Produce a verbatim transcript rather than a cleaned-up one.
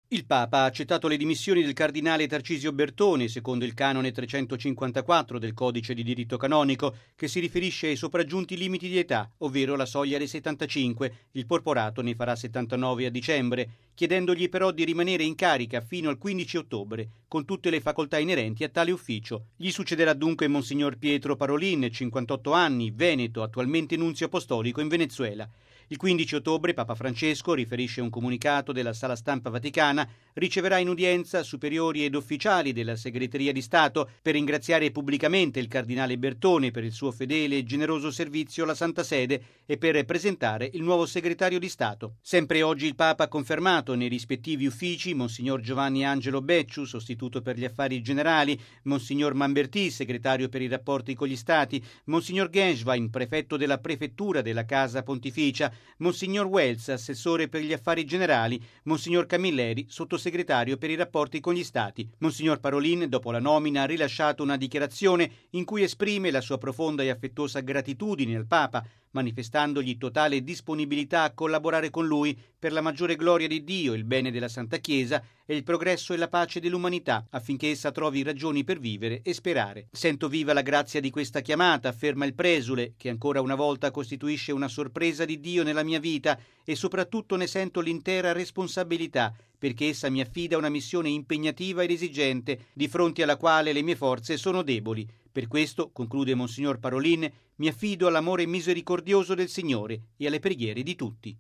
Il Papa ha accettato le dimissioni del cardinale Tarcisio Bertone, secondo il canone trecentocinquantaquattro del Codice di diritto canonico, che si riferisce ai sopraggiunti limiti di età, ovvero la soglia dei settantacinque. Il porporato ne farà settantanove a dicembre, chiedendogli però di rimanere in carica fino al quindici ottobre, con tutte le facoltà inerenti a tale ufficio. Gli succederà dunque Monsignor Pietro Parolin, cinquantotto anni, veneto, attualmente nunzio apostolico in Venezuela. Il quindici ottobre Papa Francesco, riferisce un comunicato della Sala Stampa Vaticana, riceverà in udienza superiori ed ufficiali della Segreteria di Stato per ringraziare pubblicamente il cardinale Bertone per il suo fedele e generoso servizio alla Santa Sede e per presentare il nuovo segretario di Stato. Sempre oggi il Papa ha confermato nei rispettivi uffici Monsignor Giovanni Angelo Becciu, sostituto per gli affari generali, Monsignor Mambertì, segretario per i rapporti con gli Stati, Monsignor Genschwein, prefetto della prefettura della Casa Pontificia, Monsignor Wells, assessore per gli affari generali, Monsignor Camilleri, sottosegretario per i rapporti con gli Stati. Monsignor Parolin, dopo la nomina, ha rilasciato una dichiarazione in cui esprime la sua profonda e affettuosa gratitudine al Papa, manifestandogli totale disponibilità a collaborare con lui per la maggiore gloria di Dio, il bene della Santa Chiesa e il progresso e la pace dell'umanità, affinché essa trovi ragioni per vivere e sperare. Sento viva la grazia di questa chiamata, afferma il presule, che ancora una volta costituisce una sorpresa di Dio nella mia vita, e soprattutto ne sento l'intera responsabilità, perché essa mi affida una missione impegnativa ed esigente, di fronte alla quale le mie forze sono deboli. Per questo, conclude Monsignor Parolin, mi affido all'amore misericordioso del Signore e alle preghiere di tutti.